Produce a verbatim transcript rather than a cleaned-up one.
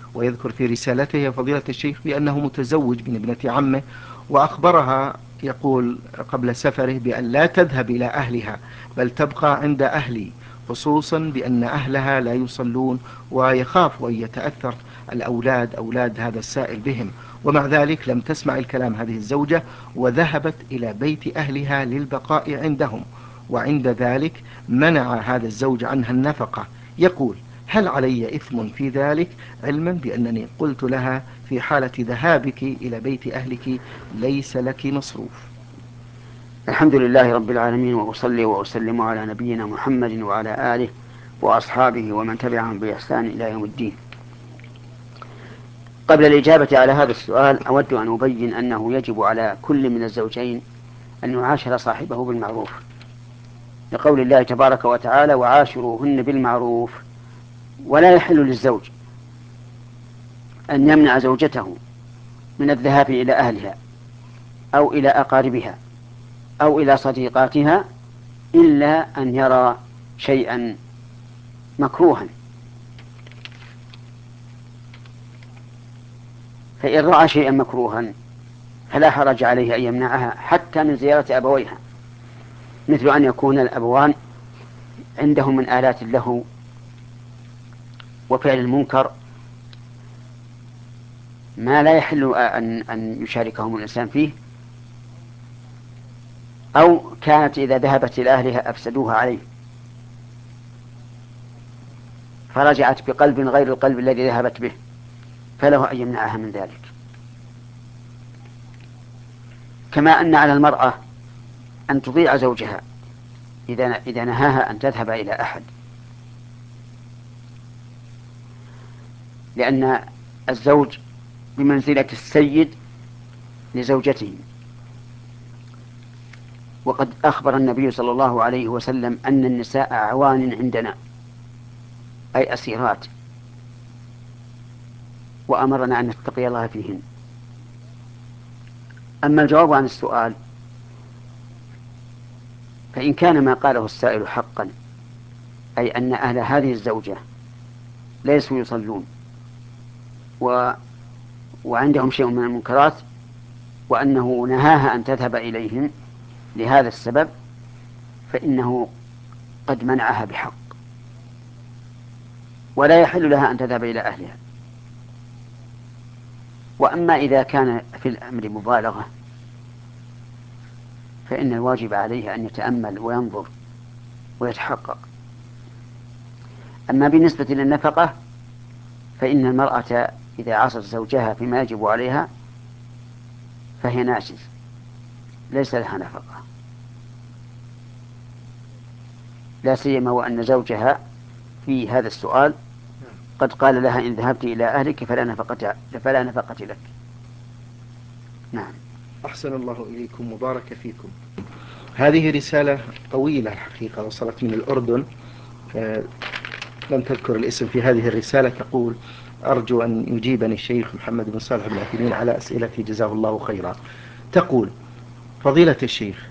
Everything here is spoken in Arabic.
ويذكر في رسالته فضيلة الشيخ بأنه متزوج من ابنة عمه، وأخبرها يقول قبل سفره بأن لا تذهب إلى أهلها بل تبقى عند أهلي، خصوصا بأن أهلها لا يصلون ويخاف أن يتأثر الأولاد أولاد هذا السائل بهم. ومع ذلك لم تسمع الكلام هذه الزوجة وذهبت إلى بيت أهلها للبقاء عندهم، وعند ذلك منع هذا الزوج عنها النفقة. يقول: هل علي إثم في ذلك، علما بأنني قلت لها في حالة ذهابك إلى بيت أهلك ليس لك مصروف؟ الحمد لله رب العالمين، وأصلي وأسلم على نبينا محمد وعلى آله وأصحابه ومن تبعهم بإحسان إلى يوم الدين. قبل الإجابة على هذا السؤال أود أن أبين أنه يجب على كل من الزوجين أن يعاشر صاحبه بالمعروف، لقول الله تبارك وتعالى: وعاشروهن بالمعروف. ولا يحل للزوج أن يمنع زوجته من الذهاب إلى أهلها أو إلى أقاربها أو إلى صديقاتها إلا أن يرى شيئا مكروها. فإن رأى شيئا مكروها فلا حرج عليه أن يمنعها حتى من زيارة أبويها، مثل أن يكون الأبوان عندهم من آلات اللهو وفعل المنكر ما لا يحل أن أن يشاركهم الإنسان فيه، أو كانت إذا ذهبت إلى أهلها أفسدوها عليه فرجعت بقلب غير القلب الذي ذهبت به، فله أن يمنعها من ذلك. كما أن على المرأة أن تطيع زوجها إذا إذا نهاها أن تذهب إلى أحد، لأن الزوج بمنزلة السيد لزوجته. وقد أخبر النبي صلى الله عليه وسلم أن النساء عوان عندنا، أي أسيرات، وأمرنا أن نتقي الله فيهن. أما الجواب عن السؤال، فإن كان ما قاله السائل حقا، أي أن أهل هذه الزوجة ليسوا يصلون و... وعندهم شيء من المنكرات، وأنه نهاها أن تذهب إليهم لهذا السبب، فإنه قد منعها بحق، ولا يحل لها أن تذهب إلى أهلها. وأما إذا كان في الأمر مبالغة فإن الواجب عليه أن يتأمل وينظر ويتحقق. أما بالنسبة للنفقة فإن المرأة إذا عصت زوجها فيما يجب عليها فهي ناشز، ليس لها نفقة، لا سيما وأن زوجها في هذا السؤال قد قال لها: إن ذهبت إلى أهلك فلا نفقة, فلا نفقة لك. نعم. أحسن الله إليكم، مبارك فيكم. هذه رسالة طويلة الحقيقة وصلت من الأردن، لم تذكر الاسم في هذه الرسالة. تقول: أرجو أن يجيبني الشيخ محمد بن صالح بن عثيمين على أسئلتي جزاه الله خيرا. تقول: فضيلة الشيخ،